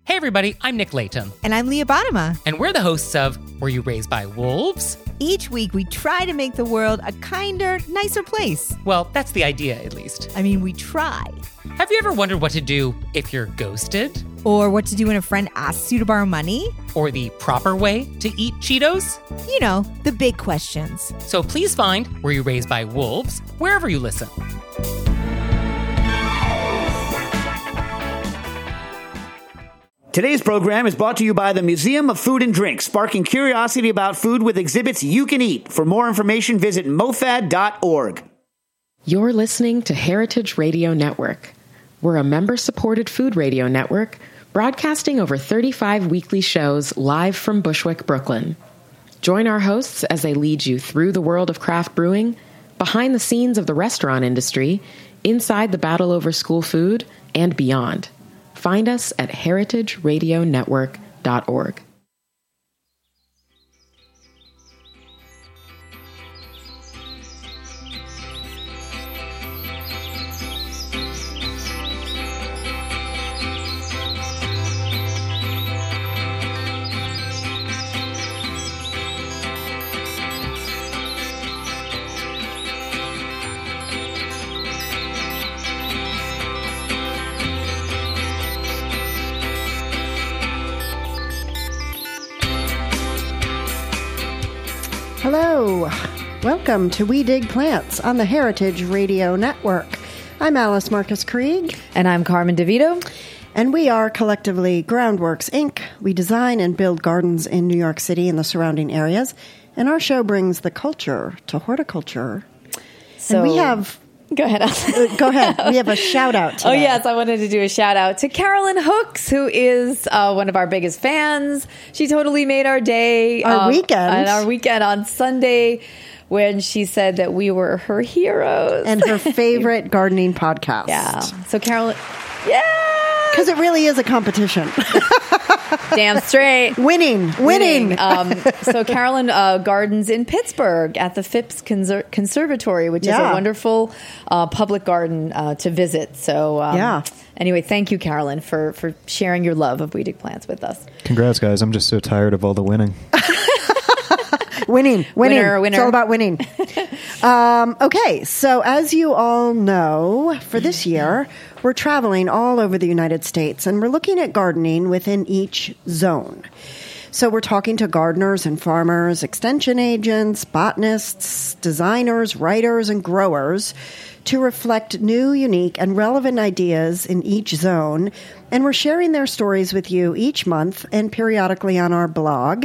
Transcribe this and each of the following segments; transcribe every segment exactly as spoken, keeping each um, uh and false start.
Hey everybody, I'm Nick Layton. And I'm Leah Bottima. And we're the hosts of Were You Raised by Wolves? Each week we try to make the world a kinder, nicer place. Well, that's the idea, at least. I mean, we try. Have you ever wondered what to do if you're ghosted? Or what to do when a friend asks you to borrow money? Or the proper way to eat Cheetos? You know, the big questions. So please find Were You Raised by Wolves wherever you listen. Today's program is brought to you by the Museum of Food and Drink, sparking curiosity about food with exhibits you can eat. For more information, visit mofad dot org. You're listening to Heritage Radio Network. We're a member-supported food radio network broadcasting over thirty-five weekly shows live from Bushwick, Brooklyn. Join our hosts as they lead you through the world of craft brewing, behind the scenes of the restaurant industry, inside the battle over school food, and beyond. Find us at heritage radio network dot org. Hello, welcome to We Dig Plants on the Heritage Radio Network. I'm Alice Marcus Krieg. And I'm Carmen DeVito. And we are collectively Groundworks, Incorporated. We design and build gardens in New York City and the surrounding areas. And our show brings the culture to horticulture. So, and we have... Go ahead, Alice. Go ahead. We have a shout out today. Oh, yes. I wanted to do a shout out to Carolyn Hooks, who is uh, one of our biggest fans. She totally made our day. Our um, weekend. And our weekend on Sunday when she said that we were her heroes. And her favorite gardening podcast. Yeah. So Carolyn, yeah. Because it really is a competition. Damn straight. Winning. Winning. Winning. Um, so Carolyn uh, gardens in Pittsburgh at the Phipps Conser- Conservatory, which yeah. is a wonderful uh, public garden uh, to visit. So um, yeah. anyway, thank you, Carolyn, for, for sharing your love of We Dig Plants with us. Congrats, guys. I'm just so tired of all the winning. Winning, winning. Winner, winner. It's all about winning. um, okay, so as you all know, for this year, we're traveling all over the United States, and we're looking at gardening within each zone. So we're talking to gardeners and farmers, extension agents, botanists, designers, writers, and growers to reflect new, unique, and relevant ideas in each zone. And we're sharing their stories with you each month and periodically on our blog,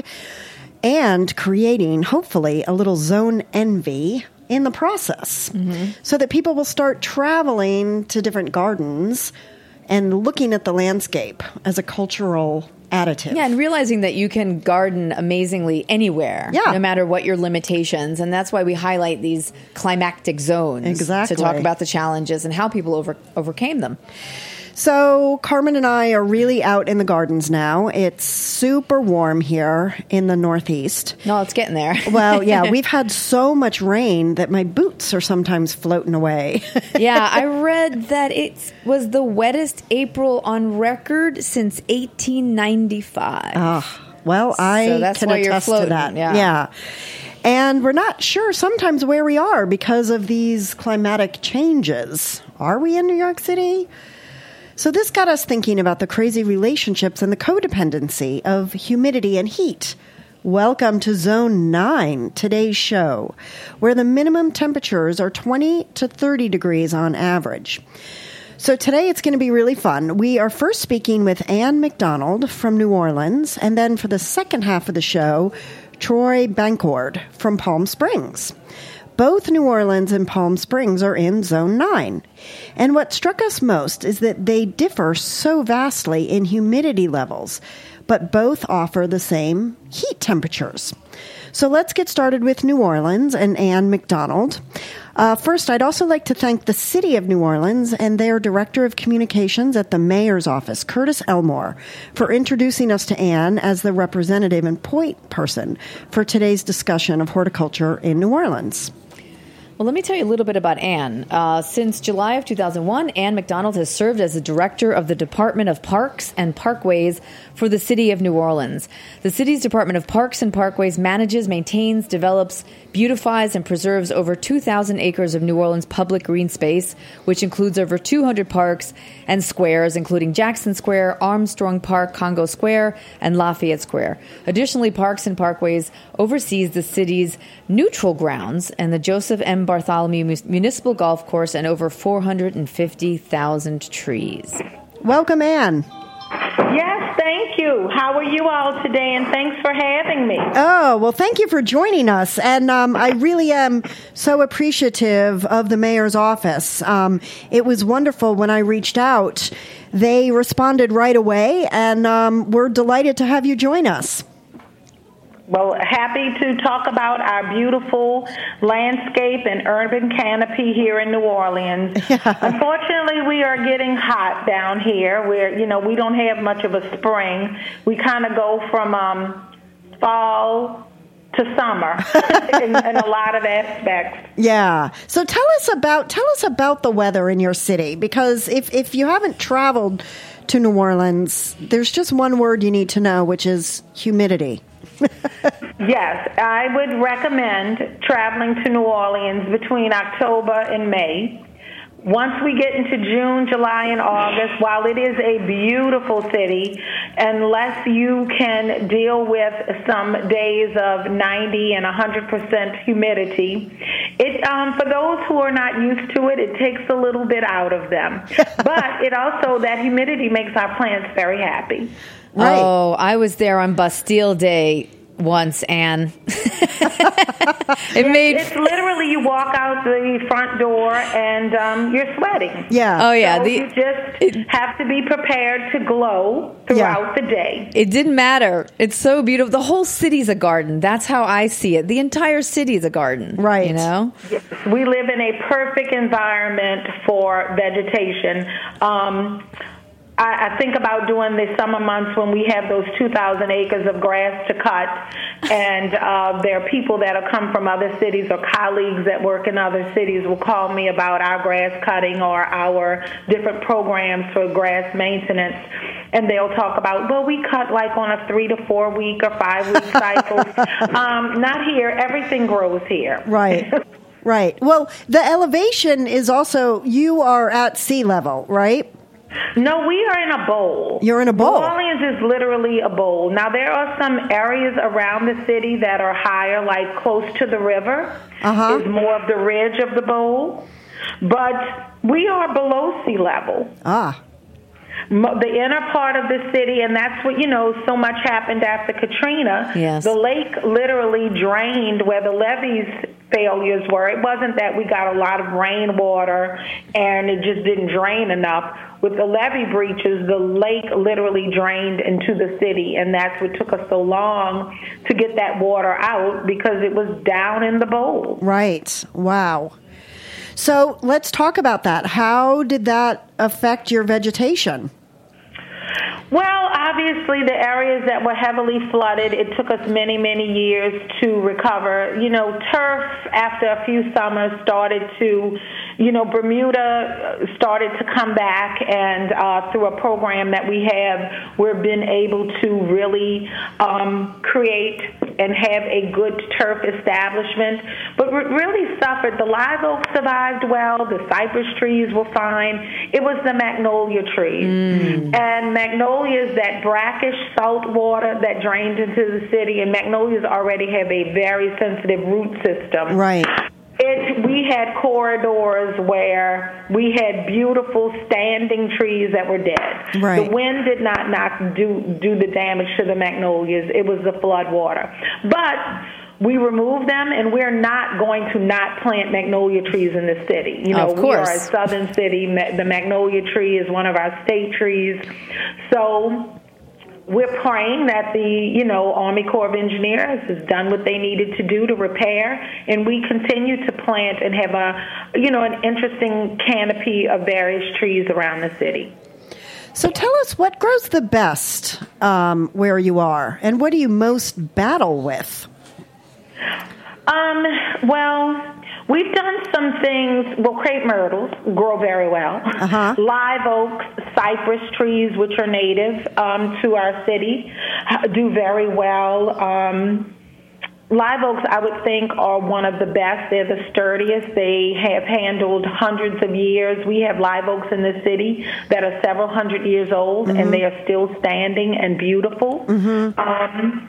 and creating, hopefully, a little zone envy in the process, mm-hmm. so that people will start traveling to different gardens and looking at the landscape as a cultural additive. Yeah, and realizing that you can garden amazingly anywhere, yeah. no matter what your limitations. And that's why we highlight these climactic zones exactly. to talk about the challenges and how people over, overcame them. So Carmen and I are really out in the gardens now. It's super warm here in the Northeast. No, it's getting there. Well, yeah, we've had so much rain that my boots are sometimes floating away. Yeah, I read that it was the wettest April on record since eighteen ninety-five. Oh, well, I so that's can why attest you're to that. Yeah. yeah. And we're not sure sometimes where we are because of these climatic changes. Are we in New York City? So this got us thinking about the crazy relationships and the codependency of humidity and heat. Welcome to Zone nine, today's show, where the minimum temperatures are twenty to thirty degrees on average. So today it's going to be really fun. We are first speaking with Anne McDonald from New Orleans, and then for the second half of the show, Troy Bancourt from Palm Springs. Both New Orleans and Palm Springs are in Zone nine. And what struck us most is that they differ so vastly in humidity levels, but both offer the same heat temperatures. So let's get started with New Orleans and Anne McDonald. Uh, first, I'd also like to thank the City of New Orleans and their Director of Communications at the Mayor's Office, Curtis Elmore, for introducing us to Anne as the representative and point person for today's discussion of horticulture in New Orleans. Well, let me tell you a little bit about Anne. Uh, since July of two thousand one, Anne McDonald has served as the director of the Department of Parks and Parkways for the city of New Orleans. The city's Department of Parks and Parkways manages, maintains, develops, beautifies, and preserves over two thousand acres of New Orleans public green space, which includes over two hundred parks and squares, including Jackson Square, Armstrong Park, Congo Square, and Lafayette Square. Additionally, Parks and Parkways oversees the city's neutral grounds and the Joseph M. Bartholomew Municipal Golf Course and over four hundred fifty thousand trees. Welcome, Anne. Yes, thank you. How are you all today? And thanks for having me. Oh, well, thank you for joining us. And um, I really am so appreciative of the mayor's office. Um, it was wonderful when I reached out. They responded right away, and um, we're delighted to have you join us. Well, happy to talk about our beautiful landscape and urban canopy here in New Orleans. Yeah. Unfortunately, we are getting hot down here. We're, you know, we don't have much of a spring. We kind of go from um, fall to summer in, in a lot of aspects. Yeah. So tell us about tell us about the weather in your city, because if if you haven't traveled to New Orleans, there's just one word you need to know, which is humidity. Yes, I would recommend traveling to New Orleans between October and May. Once we get into June, July, and August, while it is a beautiful city, unless you can deal with some days of ninety and one hundred percent humidity, it um, for those who are not used to it, it takes a little bit out of them. But it also, that humidity makes our plants very happy. Right. Oh, I was there on Bastille Day once, Anne. it yes, made it's literally you walk out the front door and um, you're sweating. Yeah. Oh yeah. So The, you just it, have to be prepared to glow throughout Yeah. the day. It didn't matter. It's so beautiful. The whole city's a garden. That's how I see it. The entire city is a garden. Right. You know? Yes, we live in a perfect environment for vegetation. Um, I, I think about doing the summer months when we have those two thousand acres of grass to cut, and uh, there are people that have come from other cities or colleagues that work in other cities will call me about our grass cutting or our different programs for grass maintenance. And they'll talk about, well, we cut like on a three to four week or five week cycle. um, not here. Everything grows here. Right. Right. Well, the elevation is also, you are at sea level, right? No, we are in a bowl. You're in a bowl. New Orleans is literally a bowl. Now, there are some areas around the city that are higher, like close to the river, Uh-huh. is more of the ridge of the bowl. But we are below sea level. Ah. The inner part of the city, and that's what, you know, so much happened after Katrina. Yes. The lake literally drained where the levees failures were. It wasn't that we got a lot of rainwater and it just didn't drain enough. With the levee breaches, the lake literally drained into the city, and that's what took us so long to get that water out, because it was down in the bowl. Right. Wow. So let's talk about that. How did that affect your vegetation? Well, obviously, the areas that were heavily flooded, it took us many, many years to recover. You know, turf, after a few summers, started to, you know, Bermuda started to come back, and uh, through a program that we have, we've been able to really um, create and have a good turf establishment. But what really suffered, the live oak survived well, the cypress trees were fine. It was the magnolia trees. Mm. And magnolias, that brackish salt water that drained into the city, and magnolias already have a very sensitive root system. Right. It, we had corridors where we had beautiful standing trees that were dead. Right. The wind did not knock, do, do the damage to the magnolias. It was the flood water. But we removed them, and we're not going to not plant magnolia trees in the city. You know, of course. We are a southern city. The magnolia tree is one of our state trees. So we're praying that the, you know, Army Corps of Engineers has done what they needed to do to repair, and we continue to plant and have a, you know, an interesting canopy of various trees around the city. So tell us, what grows the best um, where you are, and what do you most battle with? Um, well, We've done some things. Well, crepe myrtles grow very well. Uh-huh. Live oaks, cypress trees, which are native um, to our city, do very well. Um, live oaks, I would think, are one of the best. They're the sturdiest. They have handled hundreds of years. We have live oaks in the city that are several hundred years old, mm-hmm. and they are still standing and beautiful. Mm-hmm. Um,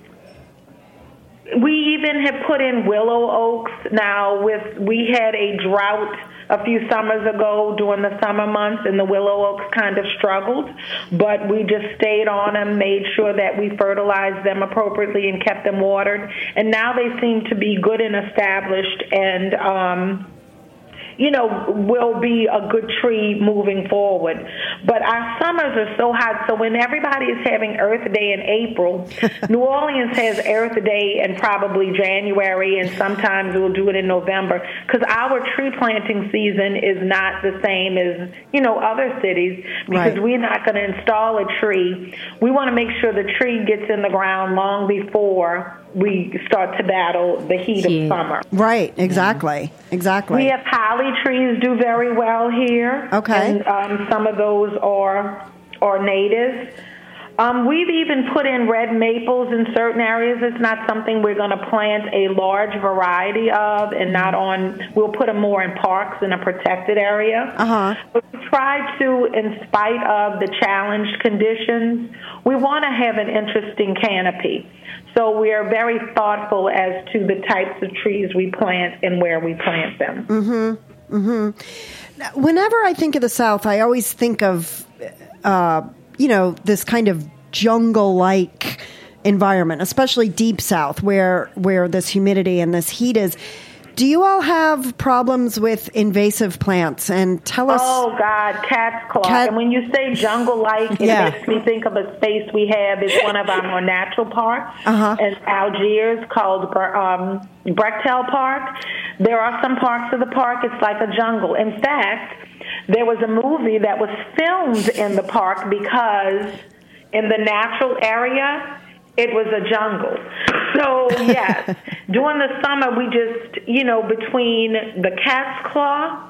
We even have put in willow oaks. Now, with we had a drought a few summers ago during the summer months, and the willow oaks kind of struggled, but we just stayed on them, made sure that we fertilized them appropriately and kept them watered, and now they seem to be good and established, and um, you know, will be a good tree moving forward. But our summers are so hot, so when everybody is having Earth Day in April, New Orleans has Earth Day in probably January, and sometimes we'll do it in November, because our tree planting season is not the same as, you know, other cities, because right. we're not going to install a tree. We want to make sure the tree gets in the ground long before we start to battle the heat yeah. of summer. Right, exactly, exactly. We have holly trees do very well here. Okay. And um, some of those are, are native. Um, we've even put in red maples in certain areas. It's not something we're going to plant a large variety of, and not on, we'll put them more in parks in a protected area. Uh-huh. But we try to, in spite of the challenged conditions, we want to have an interesting canopy. So we are very thoughtful as to the types of trees we plant and where we plant them. Mm-hmm. Mm-hmm. Whenever I think of the South, I always think of, uh, you know, this kind of jungle-like environment, especially deep South, where where this humidity and this heat is. Do you all have problems with invasive plants? And tell us. Oh, God, cat's claw. Cat- and when you say jungle-like, it yeah. makes me think of a space we have. It's one of our more natural parks uh-huh. in Algiers called um, Brechtel Park. There are some parts of the park, it's like a jungle. In fact, there was a movie that was filmed in the park because in the natural area, it was a jungle. So, yes, during the summer, we just, you know, between the cat's claw,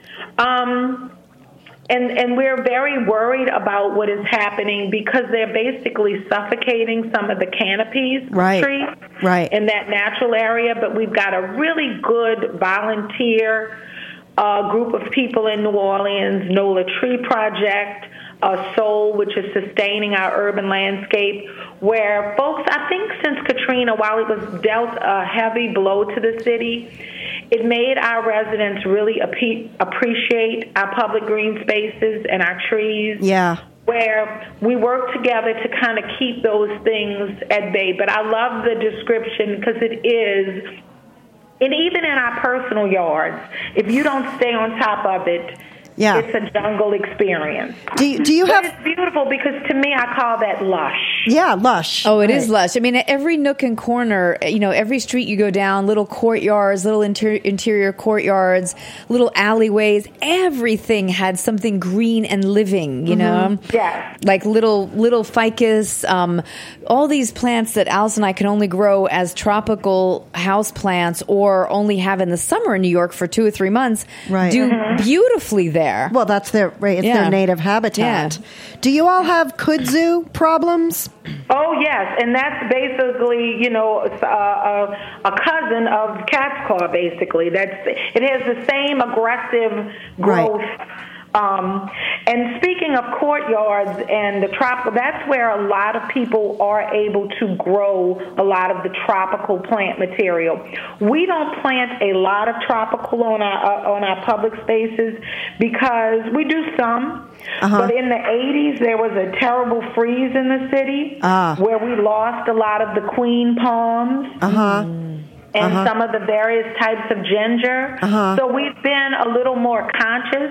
um, and, and we're very worried about what is happening because they're basically suffocating some of the canopies right. trees right. in that natural area. But we've got a really good volunteer uh, group of people in New Orleans, NOLA Tree Project, Uh, Soul, which is sustaining our urban landscape, where folks, I think since Katrina, while it was dealt a heavy blow to the city, it made our residents really ap- appreciate our public green spaces and our trees. Yeah. Where we work together to kind of keep those things at bay. But I love the description because it is, and even in our personal yards, if you don't stay on top of it, yeah. it's a jungle experience. Do you, do you but have... It's beautiful because to me I call that lush. Yeah, lush. Oh, it right. is lush. I mean, at every nook and corner, you know, every street you go down, little courtyards, little inter- interior courtyards, little alleyways, everything had something green and living, you mm-hmm. know? Yeah. Like little little ficus, um, all these plants that Alice and I can only grow as tropical house plants or only have in the summer in New York for two or three months right. do mm-hmm. beautifully there. Well, that's their right, it's yeah. their native habitat. Yeah. Do you all have kudzu problems? Oh, yes, and that's basically, you know, a, a, a cousin of cat's claw, basically. That's it has the same aggressive growth. Right. Um, and speaking of courtyards and the tropical, that's where a lot of people are able to grow a lot of the tropical plant material. We don't plant a lot of tropical on our uh, on our public spaces because we do some. Uh-huh. But in the eighties, there was a terrible freeze in the city ah. where we lost a lot of the queen palms. Uh-huh. And uh-huh. some of the various types of ginger. Uh-huh. So we've been a little more conscious.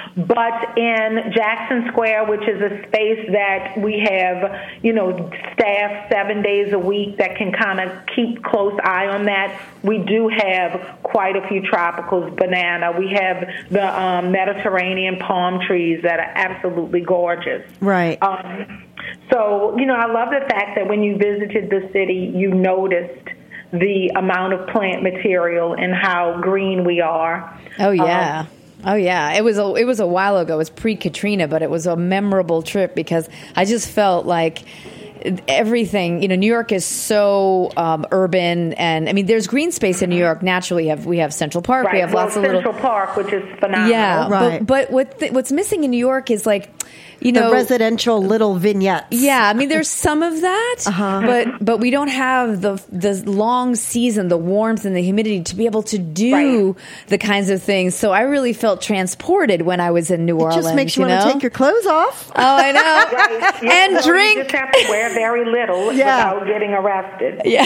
But in Jackson Square, which is a space that we have, you know, staff seven days a week that can kind of keep close eye on that, we do have quite a few tropicals. Banana. We have the um, Mediterranean palm trees that are absolutely gorgeous. Right. Um, so, you know, I love the fact that when you visited the city, you noticed the amount of plant material and how green we are. Oh, yeah. Um, Oh yeah, it was a it was a while ago. It was pre-Katrina, but it was a memorable trip because I just felt like everything. You know, New York is so um, urban, and I mean, there's green space in New York. Naturally, we have we have Central Park. Right. We have well, lots of Central little Park, which is phenomenal. Yeah, Right. but, but what th- what's missing in New York is like, you The know, residential little vignettes. yeah, I mean, there's some of that, Uh-huh. but but we don't have the the long season, the warmth and the humidity to be able to do Right. the kinds of things. So I really felt transported when I was in New It Orleans. just makes you, you want know? to take your clothes off. Oh, I know. Right. Yeah, And so drink. You just have to wear very little Yeah. without getting arrested. Yeah.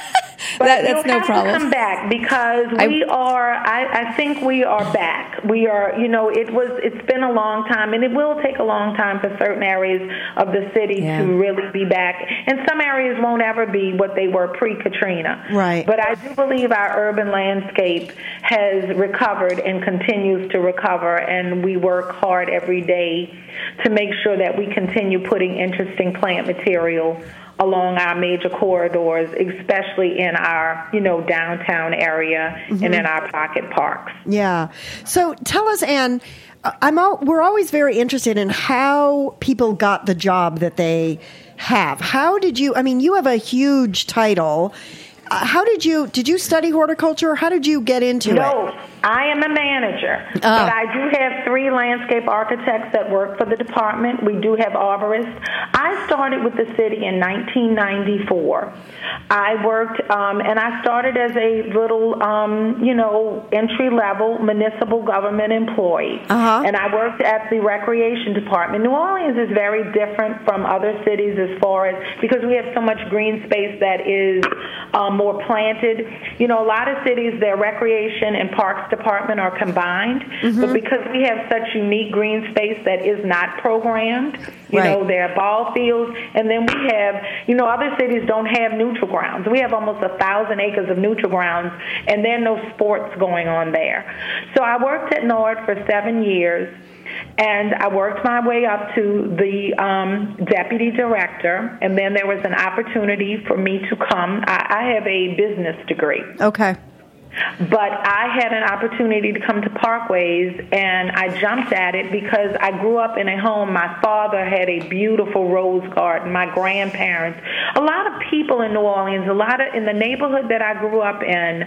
But That- that's you'll no have problem. to come back because I- we are. I, I think we are back. We are. You know, it was. It's been a long time, and it will take a long time for certain areas of the city Yeah. to really be back. And some areas won't ever be what they were pre-Katrina. Right. But I do believe our urban landscape has recovered and continues to recover, and we work hard every day to make sure that we continue putting interesting plant material along our major corridors, especially in our, you know, downtown area Mm-hmm. and in our pocket parks. Yeah. So tell us, Anne, I'm all, we're always very interested in how people got the job that they have. How did you, I mean, you have a huge title. Uh, how did you, did you study horticulture? How did you get into No, it? I am a manager, but I do have three landscape architects that work for the department. We do have arborists. I started with the city in nineteen ninety-four. I worked, um, and I started as a little, um, you know, entry-level municipal government employee. Uh-huh. And I worked at the recreation department. New Orleans is very different from other cities as far as, because we have so much green space that is um, more planted. You know, a lot of cities, their recreation and parks department are combined, Mm-hmm. but because we have such unique green space that is not programmed, you Right. know, there are ball fields, and then we have, you know, other cities don't have neutral grounds. We have almost a thousand acres of neutral grounds, and there are no sports going on there. So I worked at Nord for seven years. And I worked my way up to the um, deputy director, and then there was an opportunity for me to come. I, I have a business degree. Okay. But I had an opportunity to come to Parkways, and I jumped at it because I grew up in a home. My father had a beautiful rose garden, my grandparents. A lot of people in New Orleans, a lot of in the neighborhood that I grew up in,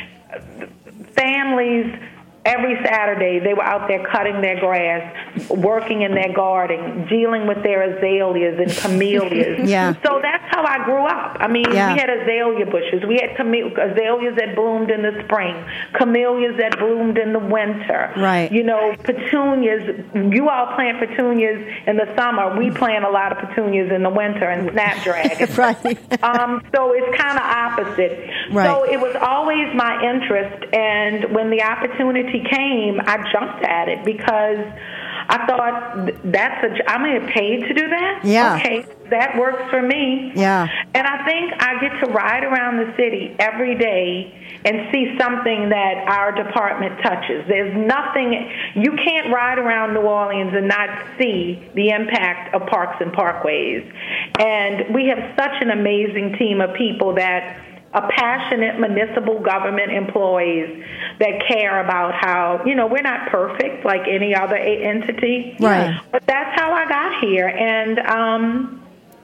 families, every Saturday they were out there cutting their grass, working in their garden, dealing with their azaleas and camellias. Yeah. So that's how I grew up. I mean, Yeah. we had azalea bushes. We had came- azaleas that bloomed in the spring, camellias that bloomed in the winter. Right. You know, petunias. You all plant petunias in the summer. We plant a lot of petunias in the winter and snapdragons. Right. Um, so it's kind of opposite. Right. So it was always my interest, and when the opportunity came, I jumped at it because I thought that's a. I'm going to get paid to do that. Yeah. Okay, that works for me. Yeah. And I think I get to ride around the city every day and see something that our department touches. There's nothing, you can't ride around New Orleans and not see the impact of Parks and Parkways. And we have such an amazing team of people that are passionate municipal government employees that care about how, you know, we're not perfect like any other a- entity. Right. But that's how I got here. And, um,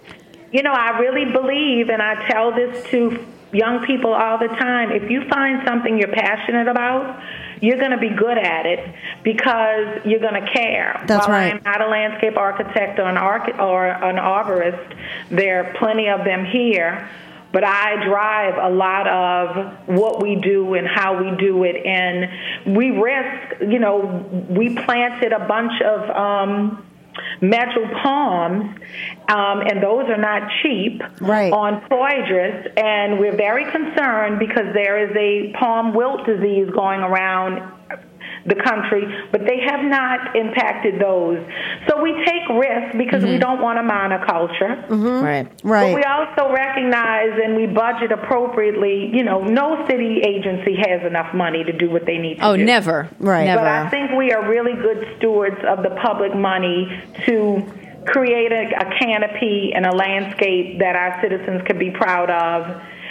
you know, I really believe, and I tell this to young people all the time, if you find something you're passionate about, you're going to be good at it because you're going to care. That's While right. I'm not a landscape architect or an, arch- or an arborist, there are plenty of them here. But I drive a lot of what we do and how we do it. And we risk, you know, we planted a bunch of um, metal palms, um, and those are not cheap, Right. on Poydras. And we're very concerned because there is a palm wilt disease going around the country, but they have not impacted those. So we take risks because we don't want a monoculture. Right. Right. But we also recognize and we budget appropriately. You know, no city agency has enough money to do what they need to Oh, do. never. Right. Never. But I think we are really good stewards of the public money to create a, a canopy and a landscape that our citizens could be proud of.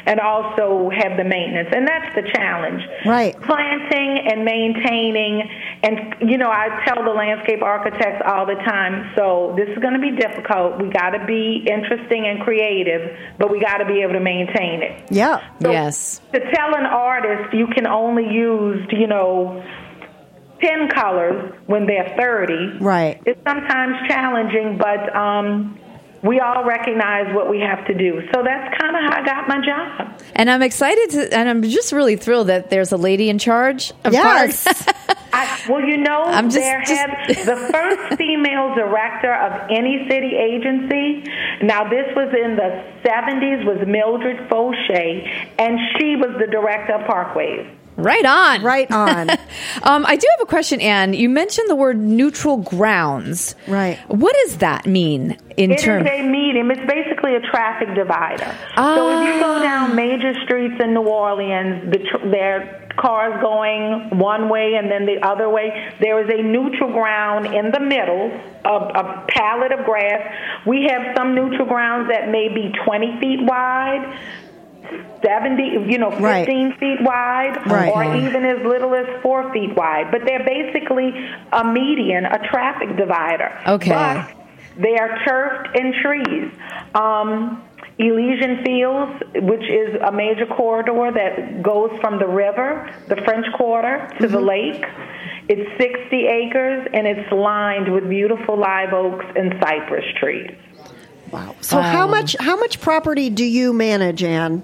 and also have the maintenance. And that's the challenge. Right. Planting and maintaining. And, you know, I tell the landscape architects all the time, so this is going to be difficult. We got to be interesting and creative, but we got to be able to maintain it. Yeah. So yes. To tell an artist you can only use, you know, ten colors when they're thirty, right, it's sometimes challenging, but um, we all recognize what we have to do. So that's kind of how I got my job. And I'm excited to, and I'm just really thrilled that there's a lady in charge of yes. parks. I, well, you know, I'm just, there just... have the first female director of any city agency. Now, this was in the seventies, was Mildred Fauché, and she was the director of Parkways. Right on. Right on. um, I do have a question, Anne. You mentioned the word neutral grounds. Right. What does that mean in terms? It is a medium. It's basically a traffic divider. Ah. So if you go down major streets in New Orleans, the tr- there are cars going one way and then the other way. There is a neutral ground in the middle of a pallet of grass. We have some neutral grounds that may be twenty feet wide, seventy, you know, fifteen right. feet wide, right. or even as little as four feet wide. But they're basically a median, a traffic divider. Okay. But they are turfed and trees. Um, Elysian Fields, which is a major corridor that goes from the river, the French Quarter, to mm-hmm. the lake. It's sixty acres, and it's lined with beautiful live oaks and cypress trees. Wow. So um, how much how much property do you manage, Anne?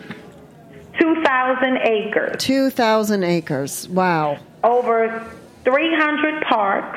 two thousand acres. two thousand acres. Wow. Over three hundred parks.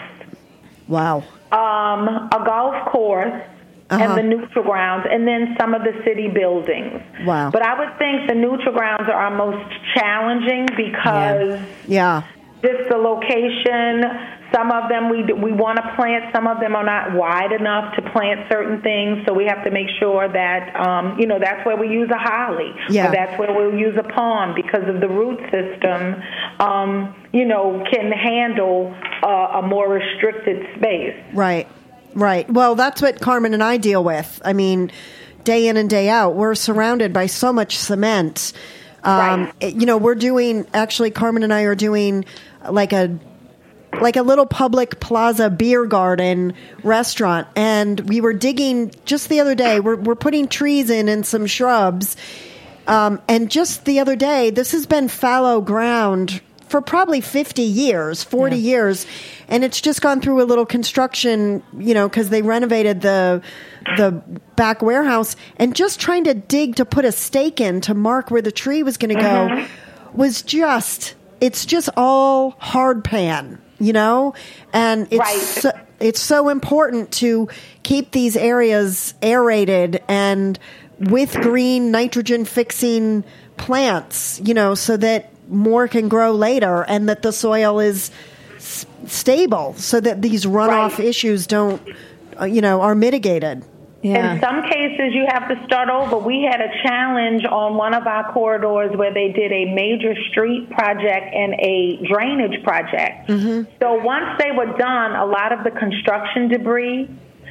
Wow. Um, a golf course. Uh-huh. And the neutral grounds, and then some of the city buildings. Wow. But I would think the neutral grounds are our most challenging because yeah. yeah. just the location. Some of them we we want to plant. Some of them are not wide enough to plant certain things, so we have to make sure that, um, you know, that's where we use a holly. Yeah. Or that's where we'll use a palm because of the root system, um, you know, can handle uh, a more restricted space. Right. Right. Well, that's what Carmen and I deal with. I mean, day in and day out, we're surrounded by so much cement. Um, right. You know, we're doing, actually, Carmen and I are doing like a like a little public plaza beer garden restaurant. And we were digging just the other day, we're, we're putting trees in and some shrubs. Um, and just the other day, this has been fallow ground for probably fifty years, forty yeah. years. And it's just gone through a little construction, you know, because they renovated the the back warehouse. And just trying to dig to put a stake in to mark where the tree was going to go mm-hmm. was just, it's just all hard pan, you know? And it's right. so, it's so important to keep these areas aerated and with green nitrogen-fixing plants, you know, so that more can grow later and that the soil is s- stable so that these runoff right. issues don't, uh, you know, are mitigated. Yeah. In some cases, you have to start over. We had a challenge on one of our corridors where they did a major street project and a drainage project. Mm-hmm. So once they were done, a lot of the construction debris,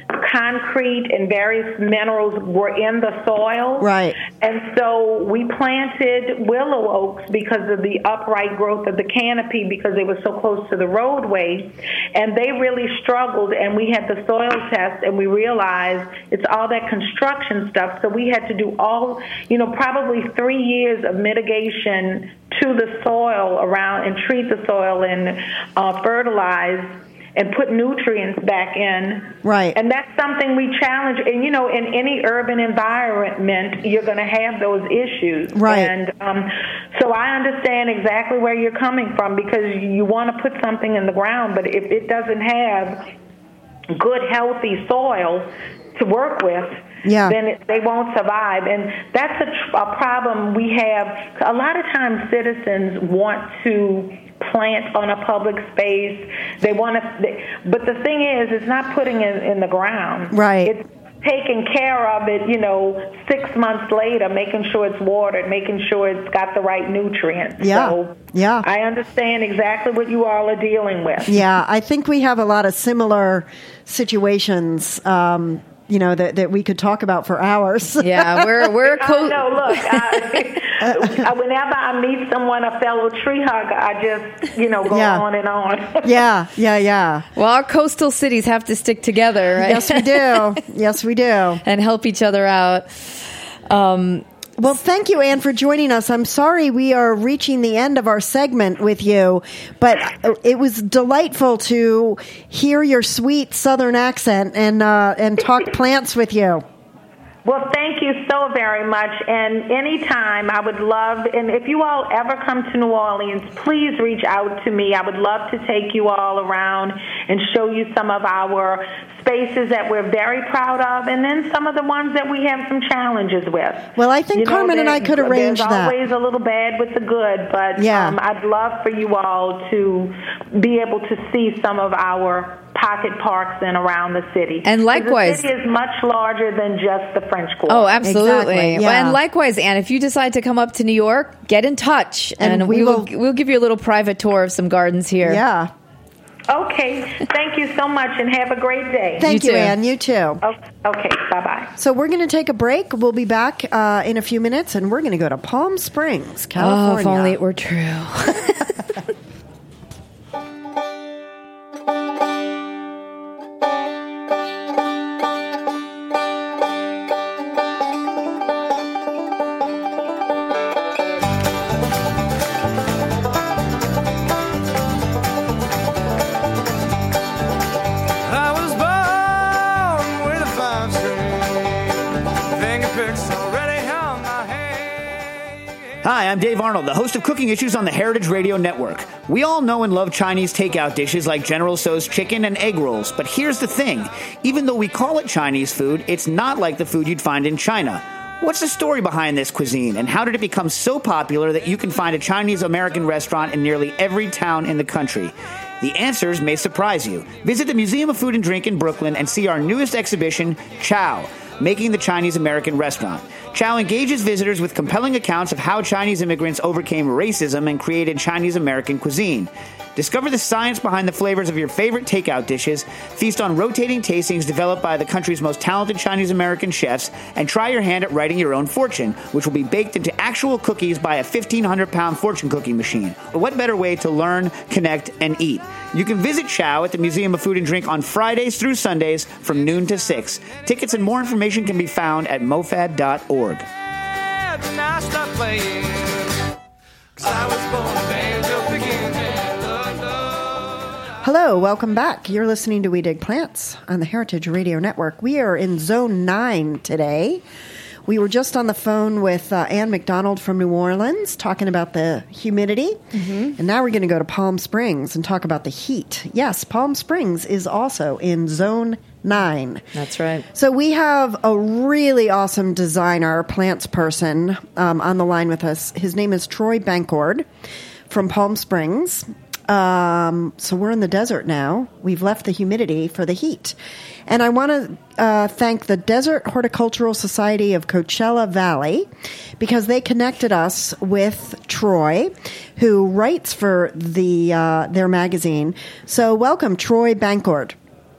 concrete and various minerals were in the soil. Right. And so we planted willow oaks because of the upright growth of the canopy because they were so close to the roadway. And they really struggled, and we had the soil test, and we realized it's all that construction stuff. So we had to do all, you know, probably three years of mitigation to the soil around and treat the soil and uh, fertilize and put nutrients back in. Right. And that's something we challenge. And, you know, in any urban environment, you're going to have those issues. Right. And um, so I understand exactly where you're coming from because you want to put something in the ground, but if it doesn't have good, healthy soil to work with, yeah. then it, they won't survive. And that's a, tr- a problem we have. A lot of times citizens want to plant on a public space. They want to, they, but the thing is, it's not putting it in the ground. Right. It's taking care of it, you know, six months later, making sure it's watered, making sure it's got the right nutrients. Yeah. So yeah. I understand exactly what you all are dealing with. Yeah. I think we have a lot of similar situations. Um, you know, that, that we could talk about for hours. Yeah, we're we're a co- Oh, no, look, I, whenever I meet someone, a fellow tree hugger, I just, you know, go Yeah. on and on. yeah, yeah, yeah. well, our coastal cities have to stick together, right? Yes, we do. Yes, we do. And help each other out. Um, Well, thank you, Anne, for joining us. I'm sorry we are reaching the end of our segment with you, but it was delightful to hear your sweet Southern accent and uh, and talk plants with you. Well, thank you so very much. And anytime, I would love, and if you all ever come to New Orleans, please reach out to me. I would love to take you all around and show you some of our spaces that we're very proud of, and then some of the ones that we have some challenges with. Well, I think You know, Carmen and I there- could arrange there's that. always a little bad with the good, but Yeah. um, I'd love for you all to be able to see some of our pocket parks and around the city. And 'Cause likewise- the city is much larger than just the French Quarter. Oh, absolutely. Exactly, Well, yeah. and likewise, Anne, if you decide to come up to New York, get in touch, And and, we we will will- we'll give you a little private tour of some gardens here. Yeah. Okay. Thank you so much, and have a great day. Thank You you, too. Anne. You too. Oh, okay. Bye-bye. So we're going to take a break. We'll be back uh, in a few minutes, and we're going to go to Palm Springs, Oh, California. if only it were true. I was born with a five string, fingerpicks already on my hand. Hi, I'm Dave Arnold, the host of Cooking Issues on the Heritage Radio Network. We all know and love Chinese takeout dishes like General Tso's chicken and egg rolls, but here's the thing. Even though we call it Chinese food, it's not like the food you'd find in China. What's the story behind this cuisine, and how did it become so popular that you can find a Chinese-American restaurant in nearly every town in the country? The answers may surprise you. Visit the Museum of Food and Drink in Brooklyn and see our newest exhibition, Chow, Making the Chinese-American Restaurant. Chow engages visitors with compelling accounts of how Chinese immigrants overcame racism and created Chinese-American cuisine. Discover the science behind the flavors of your favorite takeout dishes, feast on rotating tastings developed by the country's most talented Chinese-American chefs, and try your hand at writing your own fortune, which will be baked into actual cookies by a fifteen hundred pound fortune cooking machine. What better way to learn, connect, and eat? You can visit Chow at the Museum of Food and Drink on Fridays through Sundays from noon to six. Tickets and more information can be found at mofad dot org. And I stopped playing, 'cause I was born a banjo picking and love, love. Hello, welcome back. You're listening to We Dig Plants on the Heritage Radio Network. We are in Zone nine today. We were just on the phone with uh, Anne McDonald from New Orleans talking about the humidity. And now we're going to go to Palm Springs and talk about the heat. Yes, Palm Springs is also in Zone nine. That's right. So we have a really awesome designer, plants person um, on the line with us. His name is Troy Bancord from Palm Springs. Um, so we're in the desert now. We've left the humidity for the heat. And I want to uh, thank the Desert Horticultural Society of Coachella Valley because they connected us with Troy, who writes for the uh, their magazine. So welcome, Troy Bancord.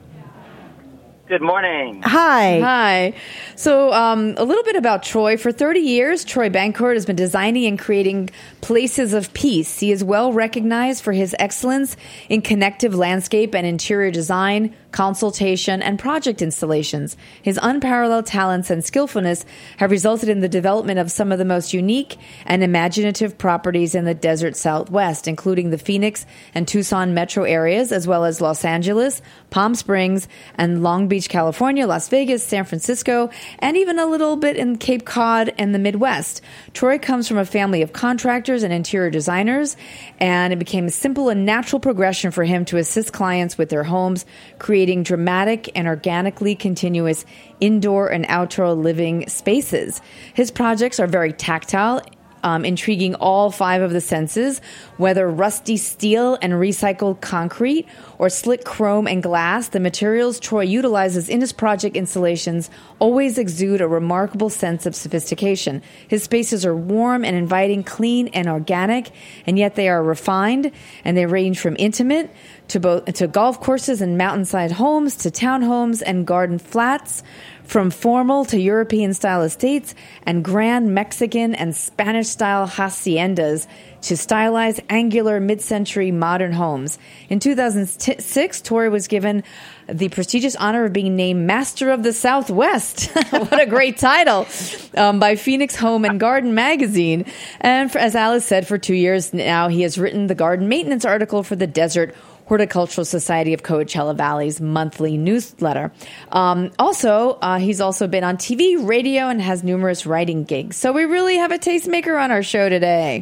Good morning. Hi. Hi. So, um, a little bit about Troy. For thirty years, Troy Bancord has been designing and creating places of peace. He is well recognized for his excellence in connective landscape and interior design, consultation, and project installations. His unparalleled talents and skillfulness have resulted in the development of some of the most unique and imaginative properties in the desert Southwest, including the Phoenix and Tucson metro areas, as well as Los Angeles, Palm Springs, and Long Beach, California, Las Vegas, San Francisco, and even a little bit in Cape Cod and the Midwest. Troy comes from a family of contractors and interior designers, and it became a simple and natural progression for him to assist clients with their homes, creating dramatic and organically continuous indoor and outdoor living spaces. His projects are very tactile, Um, intriguing all five of the senses, whether rusty steel and recycled concrete or slick chrome and glass. The materials Troy utilizes in his project installations always exude a remarkable sense of sophistication. His spaces are warm and inviting, clean and organic, and yet they are refined, and they range from intimate to both to golf courses and mountainside homes, to townhomes and garden flats, from formal to European-style estates and grand Mexican and Spanish-style haciendas to stylized, angular, mid-century modern homes. In two thousand six, Torrey was given the prestigious honor of being named Master of the Southwest. What a great title, um, by Phoenix Home and Garden magazine. And for, as Alice said, for two years now, he has written the garden maintenance article for the Desert Horticultural Society of Coachella Valley's monthly newsletter. Um, also, uh, he's also been on T V, radio, and has numerous writing gigs. So we really have a tastemaker on our show today.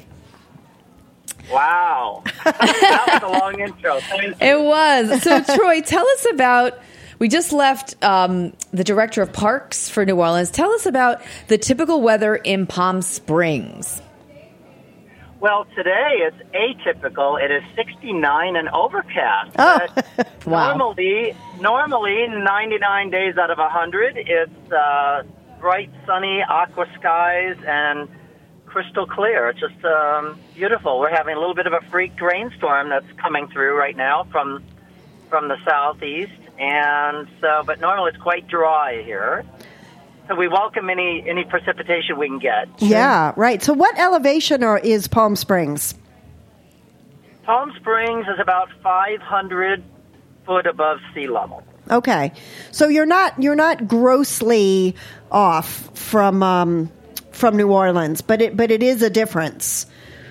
Wow. That was a long intro. Thank you. It was. So, Troy, tell us about, we just left um, the director of parks for New Orleans. Tell us about the typical weather in Palm Springs. Well, today it's atypical. It is sixty-nine and overcast. Oh, But wow. Normally, normally ninety-nine days out of one hundred, it's uh, bright, sunny, aqua skies, and crystal clear. It's just um, beautiful. We're having a little bit of a freak rainstorm that's coming through right now from from the southeast, and so. But normally it's quite dry here. So we welcome any any precipitation we can get. Yeah, right. So what elevation are, is Palm Springs? Palm Springs is about five hundred foot above sea level. Okay, so you're not you're not grossly off from um, from New Orleans, but it but it is a difference.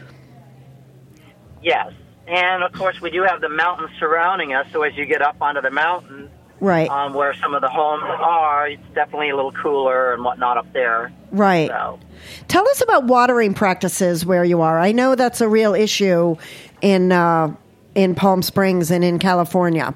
Yes, and of course we do have the mountains surrounding us. So as you get up onto the mountains, Right. um, where some of the homes are, it's definitely a little cooler and whatnot up there. Right. So. Tell us about watering practices where you are. I know that's a real issue in uh, in Palm Springs and in California.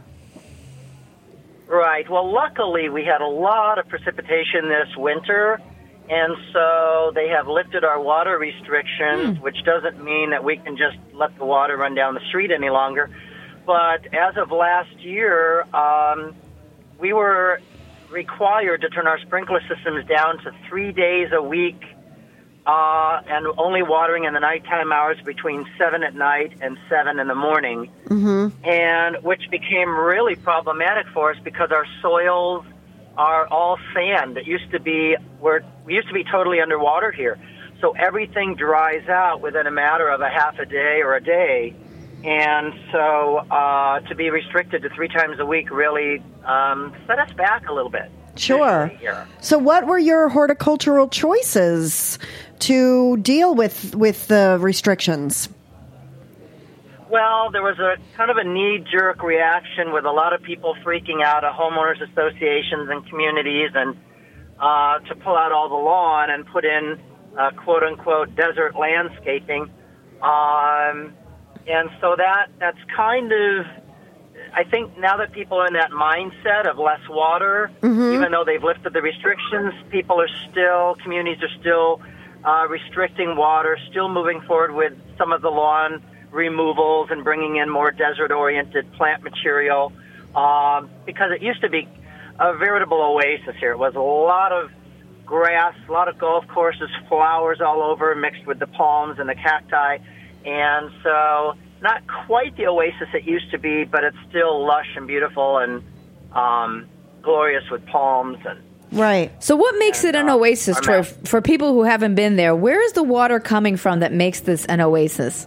Right. Well, luckily we had a lot of precipitation this winter, and so they have lifted our water restrictions, Hmm. which doesn't mean that we can just let the water run down the street any longer. But as of last year, um, we were required to turn our sprinkler systems down to three days a week, uh, and only watering in the nighttime hours between seven at night and seven in the morning. Mm-hmm. And which became really problematic for us because our soils are all sand. It used to be we're, we used to be totally underwater here, so everything dries out within a matter of a half a day or a day. And so uh, to be restricted to three times a week really um, set us back a little bit. Sure. Here. So what were your horticultural choices to deal with with the restrictions? Well, there was a kind of a knee-jerk reaction with a lot of people freaking out at homeowners associations and communities and uh, to pull out all the lawn and put in uh, quote-unquote desert landscaping. Um, and so that that's kind of, I think now that people are in that mindset of less water, Mm-hmm. even though they've lifted the restrictions, people are still, communities are still uh, restricting water, still moving forward with some of the lawn removals and bringing in more desert-oriented plant material, um, because it used to be a veritable oasis here. It was a lot of grass, a lot of golf courses, flowers all over mixed with the palms and the cacti, and so not quite the oasis it used to be, but it's still lush and beautiful and um, glorious with palms and Right. So what makes And, it an uh, oasis, our Troy? mouth. For people who haven't been there, where is the water coming from that makes this an oasis?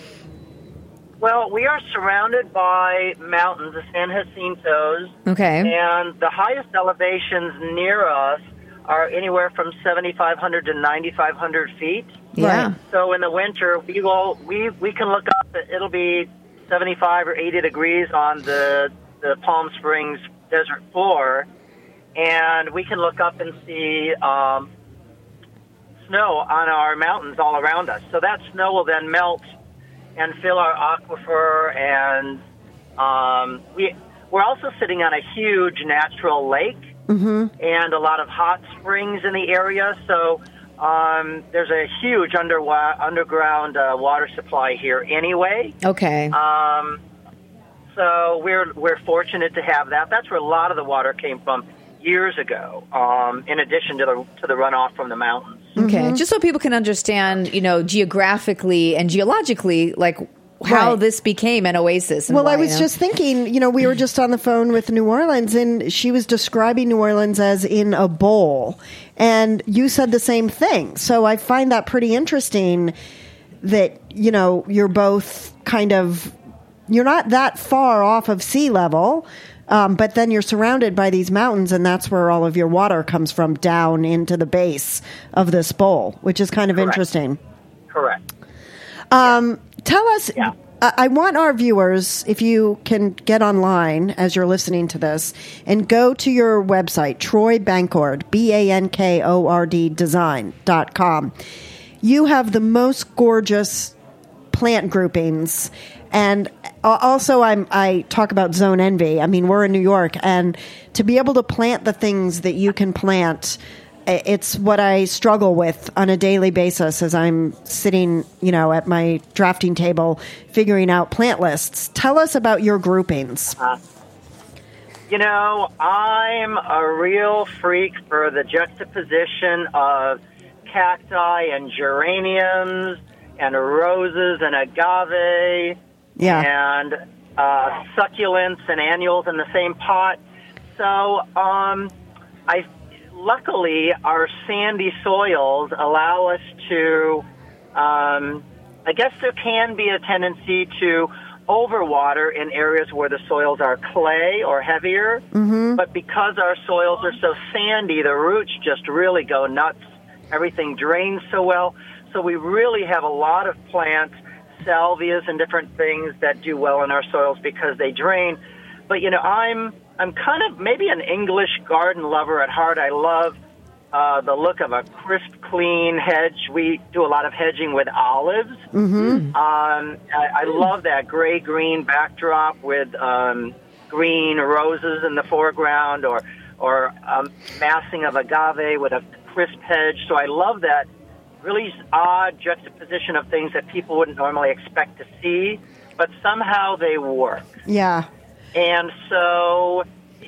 Well, we are surrounded by mountains, the San Jacintos, Okay. and the highest elevations near us are anywhere from seventy-five hundred to ninety-five hundred feet. Yeah. So in the winter, we will we we can look up. It'll be seventy-five or eighty degrees on the the Palm Springs desert floor, and we can look up and see um, snow on our mountains all around us. So that snow will then melt and fill our aquifer, and um, we we're also sitting on a huge natural lake Mm-hmm. and a lot of hot springs in the area. So um, there's a huge under, underground uh, water supply here anyway. Okay. Um, so we're we're fortunate to have that. That's where a lot of the water came from years ago. Um, in addition to the to the runoff from the mountains. Okay, just so people can understand, you know, geographically and geologically, like how Right. this became an oasis. And Well, why, I was you know? just thinking, you know, we were just on the phone with New Orleans, and she was describing New Orleans as in a bowl. And you said the same thing. So I find that pretty interesting that, you know, you're both kind of, you're not that far off of sea level, um, but then you're surrounded by these mountains, and that's where all of your water comes from, down into the base of this bowl, which is kind of Correct. interesting. Correct. Um, tell us, Yeah. I I want our viewers, if you can get online as you're listening to this, and go to your website, Troy Bankord, B A N K O R D design dot com. You have the most gorgeous plant groupings. And a- also, I'm, I talk about zone envy. I mean, we're in New York, and to be able to plant the things that you can plant, i- it's what I struggle with on a daily basis as I'm sitting, you know, at my drafting table figuring out plant lists. Tell us about your groupings. Uh, you know, I'm a real freak for the juxtaposition of cacti and geraniums and roses and agave Yeah. and uh, succulents and annuals in the same pot. So, um, I luckily our sandy soils allow us to. Um, I guess there can be a tendency to overwater in areas where the soils are clay or heavier. Mm-hmm. But because our soils are so sandy, the roots just really go nuts. Everything drains so well. So we really have a lot of plants, salvias and different things that do well in our soils because they drain. But, you know, I'm I'm kind of maybe an English garden lover at heart. I love uh, the look of a crisp, clean hedge. We do a lot of hedging with olives. Mm-hmm. Um, I, I love that gray-green backdrop with um, green roses in the foreground or, or um, massing of agave with a crisp hedge. So I love that really odd juxtaposition of things that people wouldn't normally expect to see, but somehow they work. Yeah. And so,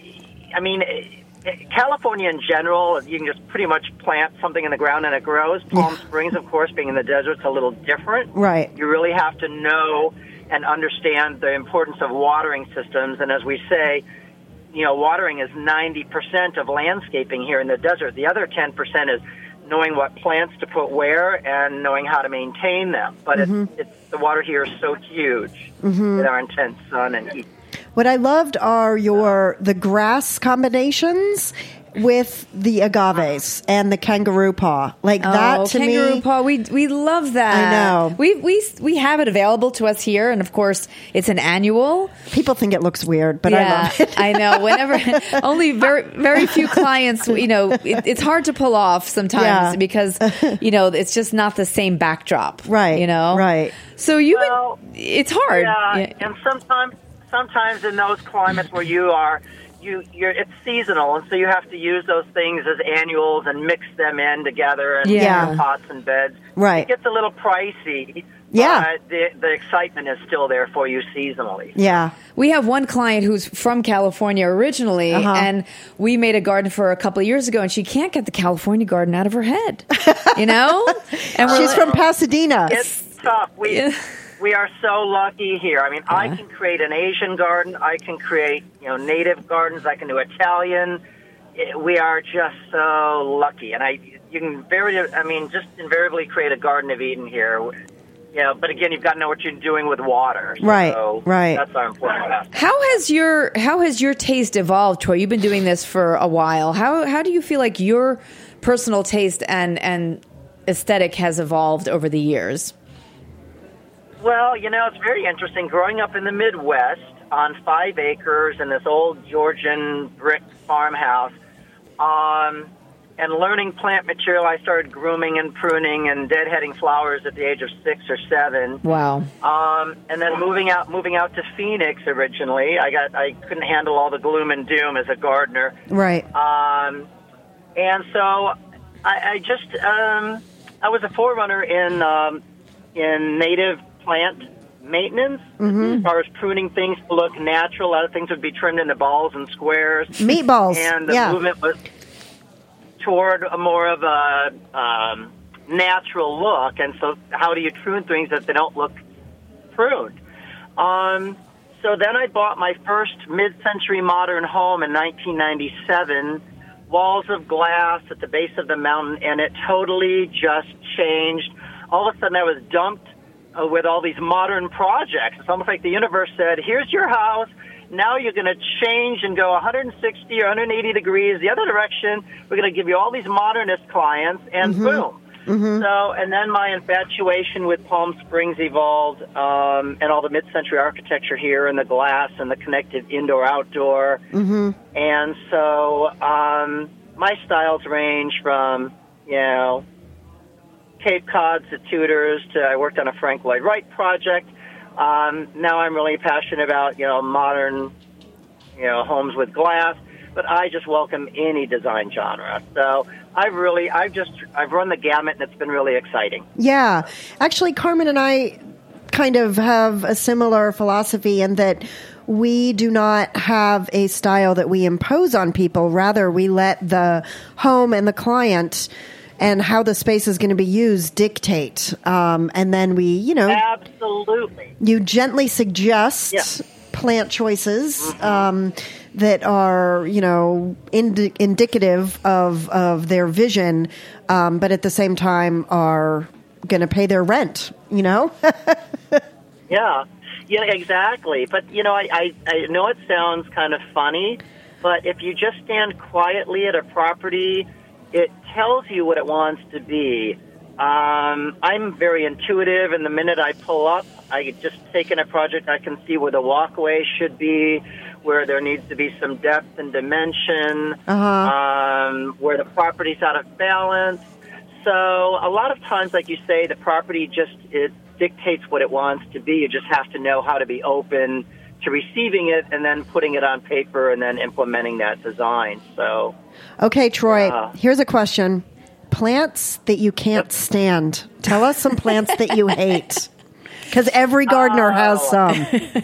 I mean, California in general, you can just pretty much plant something in the ground and it grows. Palm Yeah. Springs, of course, being in the desert, it's a little different. Right. You really have to know and understand the importance of watering systems. And as we say, you know, watering is ninety percent of landscaping here in the desert. The other ten percent is knowing what plants to put where and knowing how to maintain them. But Mm-hmm. it's, it's, the water here is so huge Mm-hmm. with our intense sun and heat. What I loved are your the grass combinations with the agaves and the kangaroo paw. Like that oh, to kangaroo me. paw. We we love that. I know. We we we have it available to us here, and of course, it's an annual. People think it looks weird, but I yeah, love it. I know. Whenever only very very few clients, you know, it, it's hard to pull off sometimes Yeah. because you know it's just not the same backdrop, Right, You know, right. So you, Well, it's hard. Yeah, Yeah. and sometimes, sometimes in those climates where you are, you you're it's seasonal, and so you have to use those things as annuals and mix them in together and Yeah. in pots and beds. Right. It gets a little pricey. Yeah. But the the excitement is still there for you seasonally. Yeah. We have one client who's from California originally, Uh-huh. and we made a garden for her a couple of years ago, and she can't get the California garden out of her head. You know, and we're She's like- from Pasadena. It's tough. We Yeah. we are so lucky here. I mean, I Yeah. can create an Asian garden. I can create, you know, native gardens. I can do Italian. It- We are just so lucky, and I you can very, I mean, just invariably create a Garden of Eden here. You know, but again, you've got to know what you're doing with water. Right, So right. That's our important aspect. How has your how has your taste evolved, Troy? You've been doing this for a while. How how do you feel like your personal taste and and aesthetic has evolved over the years? Well, you know, it's very interesting. Growing up in the Midwest on five acres in this old Georgian brick farmhouse, um, and learning plant material, I started grooming and pruning and deadheading flowers at the age of six or seven. Wow. Um, and then moving out, moving out to Phoenix originally, I got, I couldn't handle all the gloom and doom as a gardener. Right. Um, and so I, I just, um, I was a forerunner in, um, in native plant maintenance. Mm-hmm. As far as pruning things to look natural, a lot of things would be trimmed into balls and squares. Meatballs. And the Yeah. movement was toward a more of a um, natural look. And so how do you prune things that they don't look pruned. Um, so then I bought my first mid-century modern home in nineteen ninety-seven, walls of glass at the base of the mountain, and it totally just changed. All of a sudden I was dumped uh, with all these modern projects. It's almost like the universe said, here's your house. Now you're going to change and go one hundred sixty or one hundred eighty degrees the other direction. We're going to give you all these modernist clients, and mm-hmm. boom. Mm-hmm. So, and then my infatuation with Palm Springs evolved, um, and all the mid-century architecture here, and the glass, and the connected indoor-outdoor. Mm-hmm. And so, um, my styles range from, you know, Cape Cod to Tudors to I worked on a Frank Lloyd Wright project. Um, now I'm really passionate about, you know, modern, you know, homes with glass. But I just welcome any design genre. So I've really, I've just, I've run the gamut, and it's been really exciting. Yeah. Actually, Carmen and I kind of have a similar philosophy in that we do not have a style that we impose on people. Rather, we let the home and the client and how the space is going to be used dictate. Um, and then we, you know. Absolutely. You gently suggest yeah. plant choices. Mm-hmm. Um, that are, you know, indi- indicative of, of their vision, um, but at the same time are going to pay their rent, you know? yeah, yeah, exactly. But, you know, I, I, I know it sounds kind of funny, but if you just stand quietly at a property, it tells you what it wants to be. Um, I'm very intuitive, and the minute I pull up, I just take in a project, I can see where the walkway should be, where there needs to be some depth and dimension, uh-huh. um, where the property's out of balance. So a lot of times, like you say, the property just it dictates what it wants to be. You just have to know how to be open to receiving it and then putting it on paper and then implementing that design. So, okay, Troy, uh, here's a question. Plants that you can't stand. Tell us some plants that you hate. Because every gardener oh. has some.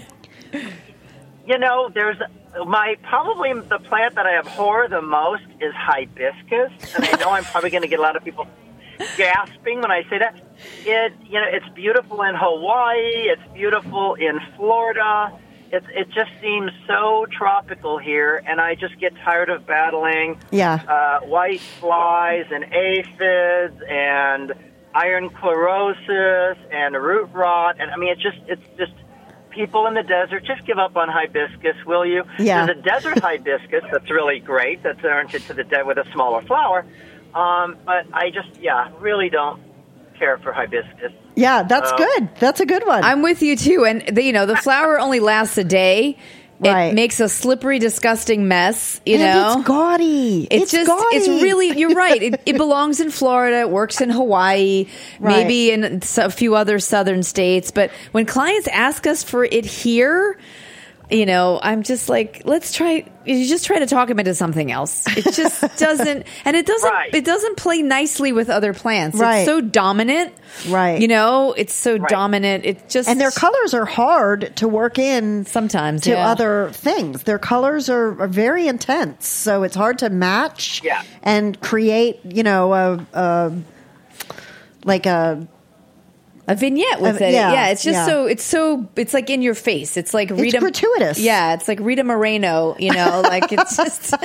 You know, there's my probably the plant that I abhor the most is hibiscus, and I know I'm probably going to get a lot of people gasping when I say that. It, you know, it's beautiful in Hawaii. It's beautiful in Florida. It it just seems so tropical here, and I just get tired of battling yeah. uh, white flies and aphids and iron chlorosis and root rot, and I mean, it's just it's just. People in the desert, just give up on hibiscus, will you? Yeah. There's a desert hibiscus that's really great, that's oriented to the dead with a smaller flower. Um, but I just, yeah, really don't care for hibiscus. Yeah, that's so. good. That's a good one. I'm with you, too. And, the, you know, the flower only lasts a day. Right. It makes a slippery, disgusting mess, you and know? it's gaudy. It's, it's just, gaudy. it's really, you're right. It, it belongs in Florida. It works in Hawaii, right. maybe in a few other southern states. But when clients ask us for it here, you know, I'm just like, let's try, you just try to talk them into something else. It just doesn't, and it doesn't, right. it doesn't play nicely with other plants. Right. It's so dominant. Right. You know, it's so right. dominant. It just, and their colors are hard to work in sometimes to yeah. other things. Their colors are, are very intense. So it's hard to match yeah. and create, you know, a, a like a, A vignette with uh, it. Yeah, yeah, it's just yeah. so, it's so, it's like in your face. It's like Rita. It's gratuitous. Yeah, it's like Rita Moreno, you know, like it's just.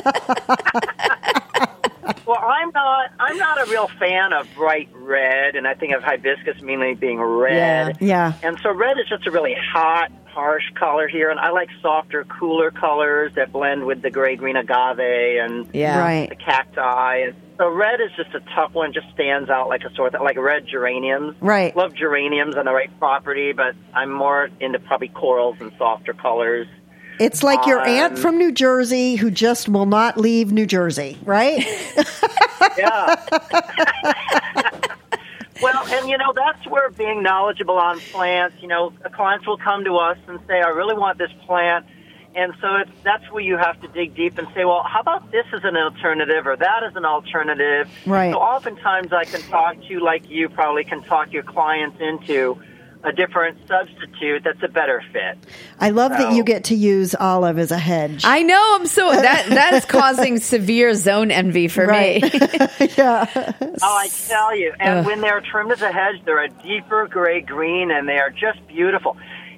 Well, I'm not, I'm not a real fan of bright red, and I think of hibiscus mainly being red. Yeah. yeah. And so red is just a really hot, harsh color here, and I like softer, cooler colors that blend with the gray-green agave and yeah. right. the cacti. And so red is just a tough one, just stands out like a sore thumb, like red geraniums. Right. Love geraniums on the right property, but I'm more into probably corals and softer colors. It's like your um, aunt from New Jersey who just will not leave New Jersey, right? Yeah. Well, and, you know, that's where being knowledgeable on plants, you know, clients will come to us and say, I really want this plant. And so it's, that's where you have to dig deep and say, well, how about this as an alternative or that as an alternative? Right. So oftentimes I can talk to, like you probably can talk your clients into a different substitute that's a better fit. I love so. that you get to use olive as a hedge. I know. I'm so that that is causing severe zone envy for right. me. Yeah. Oh, I tell you. And Ugh. when they're trimmed as a hedge, they're a deeper gray green, and they are just beautiful.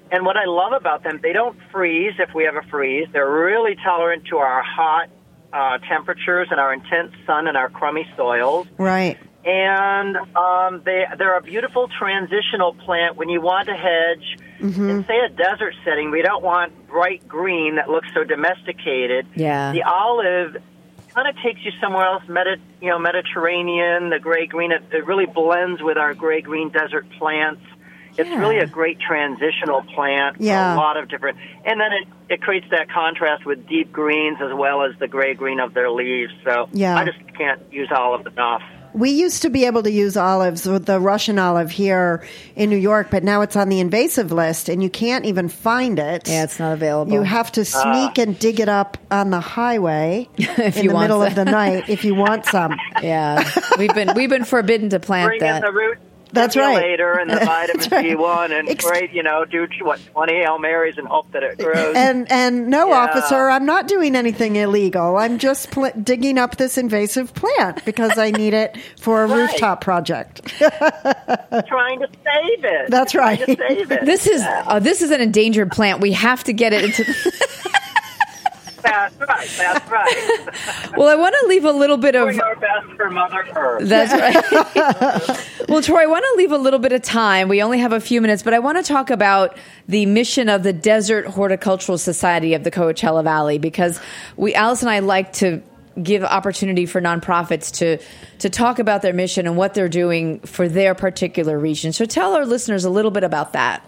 And what I love about them, they don't freeze if we have a freeze. They're really tolerant to our hot uh, temperatures and our intense sun and our crummy soils. Right. And um, they, they're a beautiful transitional plant when you want to hedge. Mm-hmm. In, say, a desert setting, we don't want bright green that looks so domesticated. Yeah. The olive kind of takes you somewhere else, Medi- you know, Mediterranean, the gray-green. It, it really blends with our gray-green desert plants. It's Yeah. really a great transitional plant for Yeah. a lot of different... And then it, it creates that contrast with deep greens as well as the gray-green of their leaves. So Yeah. I just can't use olive enough. We used to be able to use olives with the Russian olive here in New York, but now it's on the invasive list, and you can't even find it. Yeah, it's not available. You have to sneak and dig it up on the highway If in you the want middle some. of the night if you want some. Yeah, we've been we've been forbidden to plant Bring that. in the root That's right. stimulator and the vitamin That's right. B one and Ex- great, you know, do what twenty Hail Marys and hope that it grows. And and no, Yeah. officer, I'm not doing anything illegal. I'm just pl- digging up this invasive plant because I need it for a Right. rooftop project. Trying to save it. That's Trying right. to save it. This is uh, this is an endangered plant. We have to get it into. The- That's right. That's right. well, I want to leave a little bit of. Doing our best for Mother Earth. That's right. Well, Troy, I want to leave a little bit of time. We only have a few minutes, but I want to talk about the mission of the Desert Horticultural Society of the Coachella Valley, because we, Alice and I, like to give opportunity for nonprofits to to talk about their mission and what they're doing for their particular region. So tell our listeners a little bit about that.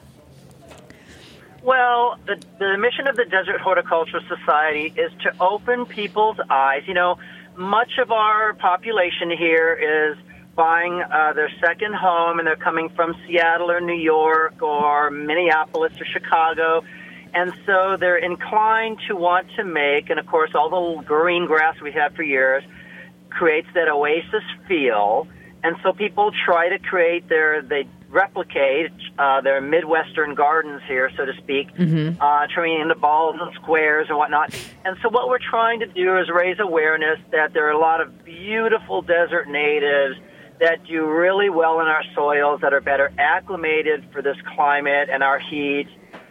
Well, the, the mission of the Desert Horticultural Society is to open people's eyes. You know, much of our population here is buying uh, their second home, and they're coming from Seattle or New York or Minneapolis or Chicago. And so they're inclined to want to make, and of course all the green grass we have for years creates that oasis feel. And so people try to create their, they replicate uh, their Midwestern gardens here, so to speak, Mm-hmm. uh, turning into balls and squares and whatnot. And so what we're trying to do is raise awareness that there are a lot of beautiful desert natives that do really well in our soils, that are better acclimated for this climate and our heat.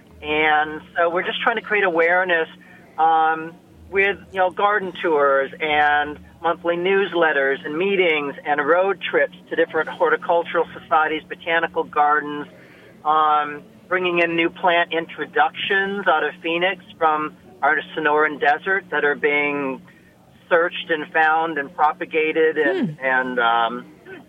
And so we're just trying to create awareness um, with, you know, garden tours and monthly newsletters and meetings and road trips to different horticultural societies, botanical gardens, um, bringing in new plant introductions out of Phoenix from our Sonoran Desert that are being searched and found and propagated and, Hmm. and um,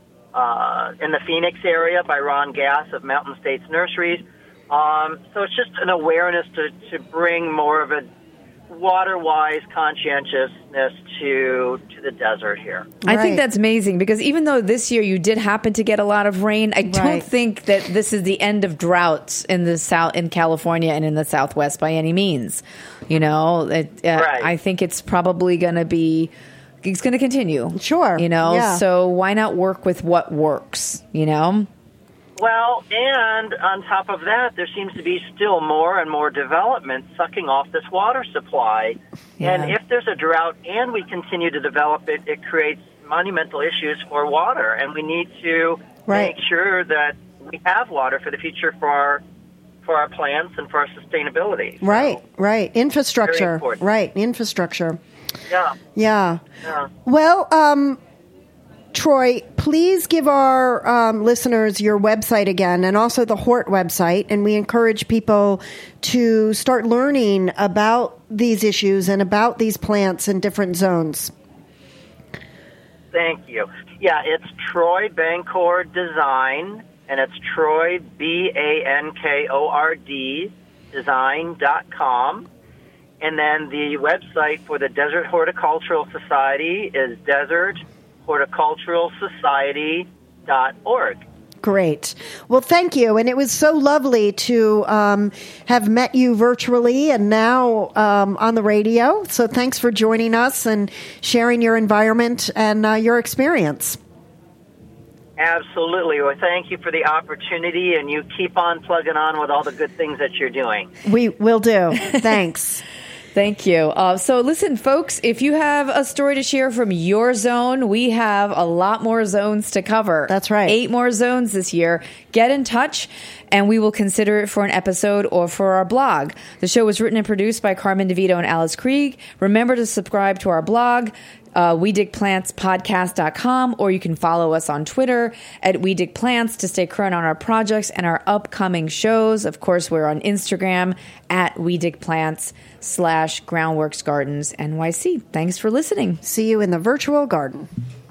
uh, in the Phoenix area by Ron Gass of Mountain States Nurseries. Um, so it's just an awareness to, to bring more of a water-wise conscientiousness to to the desert here. I Right. think that's amazing, because even though this year you did happen to get a lot of rain, I don't Right. think that this is the end of droughts in the south, in California and in the Southwest by any means. You know, it, uh, Right. I think it's probably going to be, it's going to continue. Sure. You know, Yeah. so why not work with what works? You know. Well, and on top of that, there seems to be still more and more development sucking off this water supply. And Yeah. if there's a drought and we continue to develop it, it creates monumental issues for water. And we need to Right. make sure that we have water for the future for our, for our plants and for our sustainability. So, Right, right. Very Infrastructure. important. Right, infrastructure. yeah. Yeah. Yeah. Well, um, Troy, please give our um, listeners your website again, and also the Hort website. And we encourage people to start learning about these issues and about these plants in different zones. Thank you. Yeah, it's Troy Bankord Design, and it's Troy, B A N K O R D, design dot com. And then the website for the Desert Horticultural Society is desert horticultural society dot org. Great. Well, thank you. And it was so lovely to um, have met you virtually and now um, on the radio. So thanks for joining us and sharing your environment and uh, your experience. Absolutely. Well, thank you for the opportunity, and you keep on plugging on with all the good things that you're doing. We will do. Thanks. Thank you. Uh, so listen, folks, if you have a story to share from your zone, we have a lot more zones to cover. That's right. Eight more zones this year. Get in touch, and we will consider it for an episode or for our blog. The show was written and produced by Carmen DeVito and Alice Krieg. Remember to subscribe to our blog, uh, we dig plants podcast dot com, or you can follow us on Twitter at We Dig Plants to stay current on our projects and our upcoming shows. Of course, we're on Instagram at We Dig Plants slash Groundworks Gardens N Y C. Thanks for listening. See you in the virtual garden.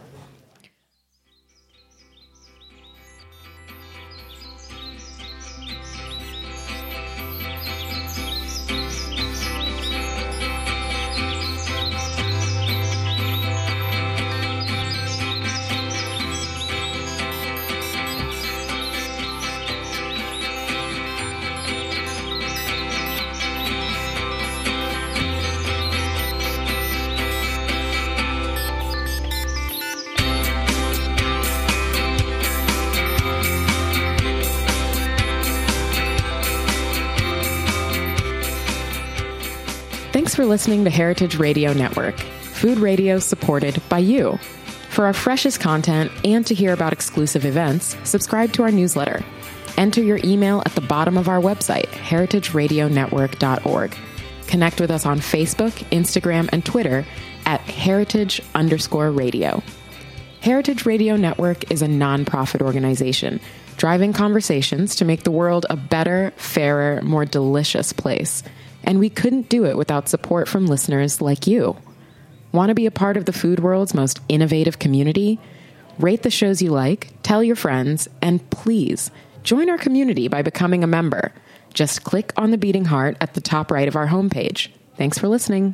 Thanks for listening to Heritage Radio Network, food radio supported by you. For our freshest content and to hear about exclusive events, subscribe to our newsletter. Enter your email at the bottom of our website, heritage radio network dot org. Connect with us on Facebook, Instagram, and Twitter at heritage underscore radio. Heritage Radio Network is a nonprofit organization driving conversations to make the world a better, fairer, more delicious place. And we couldn't do it without support from listeners like you. Want to be a part of the food world's most innovative community? Rate the shows you like, tell your friends, and please join our community by becoming a member. Just click on the beating heart at the top right of our homepage. Thanks for listening.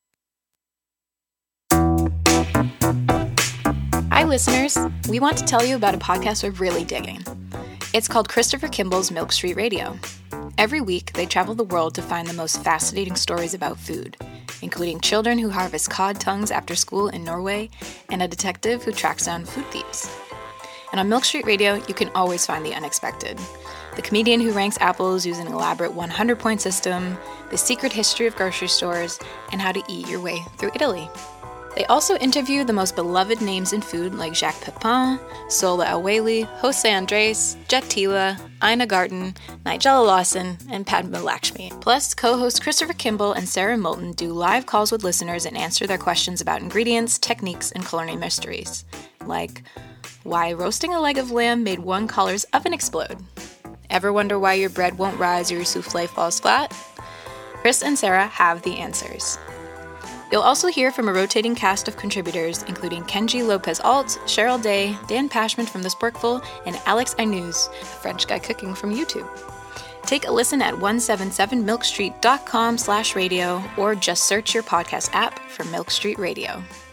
Hi, listeners. We want to tell you about a podcast we're really digging. It's called Christopher Kimball's Milk Street Radio. Every week, they travel the world to find the most fascinating stories about food, including children who harvest cod tongues after school in Norway and a detective who tracks down food thieves. And on Milk Street Radio, you can always find the unexpected. The comedian who ranks apples using an elaborate one hundred point system, the secret history of grocery stores, and how to eat your way through Italy. They also interview the most beloved names in food like Jacques Pepin, Sola El-Waylly, Jose Andres, Jet Tila, Ina Garten, Nigella Lawson, and Padma Lakshmi. Plus, co-hosts Christopher Kimball and Sarah Moulton do live calls with listeners and answer their questions about ingredients, techniques, and culinary mysteries. Like, why roasting a leg of lamb made one caller's oven explode? Ever wonder why your bread won't rise or your souffle falls flat? Chris and Sarah have the answers. You'll also hear from a rotating cast of contributors, including Kenji Lopez-Alt, Cheryl Day, Dan Pashman from The Sporkful, and Alex Ainuz, a French guy cooking from YouTube. Take a listen at one seventy-seven milk street dot com slash radio or just search your podcast app for Milk Street Radio.